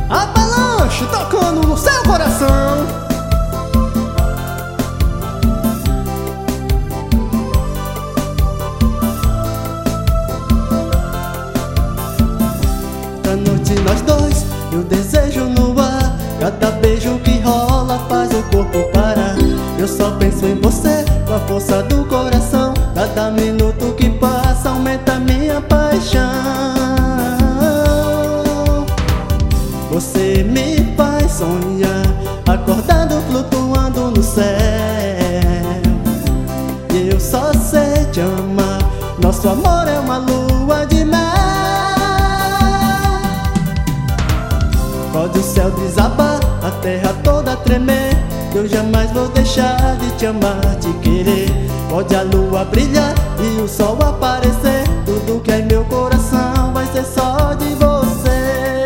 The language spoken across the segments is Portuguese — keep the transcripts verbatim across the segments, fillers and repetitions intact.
Avalanche tocando no seu coração. Da noite nós dois, e o desejo no ar. Cada beijo que rola faz o corpo parar. Eu só penso em você, com a força do coração. Cada minuto que passa aumenta minha paixão. Você me faz sonhar, acordado, flutuando no céu. E eu só sei te amar, nosso amor é uma lua de mel. Pode o céu desabar, a terra toda tremer, eu jamais vou deixar de te amar, te querer. Pode a lua brilhar e o sol aparecer, tudo que é meu coração vai ser só de você.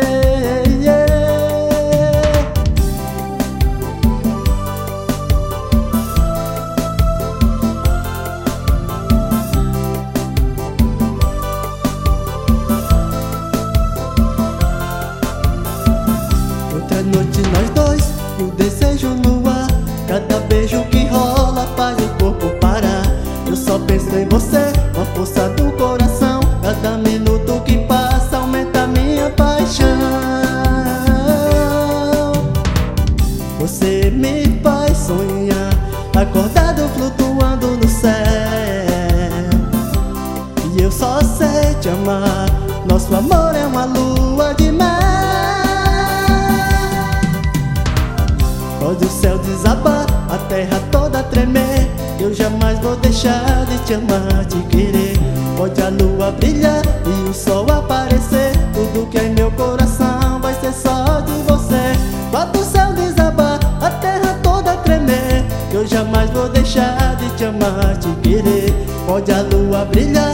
Outra noite nós dois, e o desejo no ar. Cada beijo que rola faz o corpo parar. Eu só penso em você, com a força do coração. Cada minuto que passa aumenta minha paixão. Você me faz sonhar, acordado, flutuando no céu. E eu só sei te amar, nosso amor é uma lua de mel. Pode o céu desabar, a terra toda tremer, eu jamais vou deixar de te amar, te querer. Pode a lua brilhar e o sol aparecer, tudo que é meu coração vai ser só de você. Pode o céu desabar, a terra toda tremer, eu jamais vou deixar de te amar, te querer. Pode a lua brilhar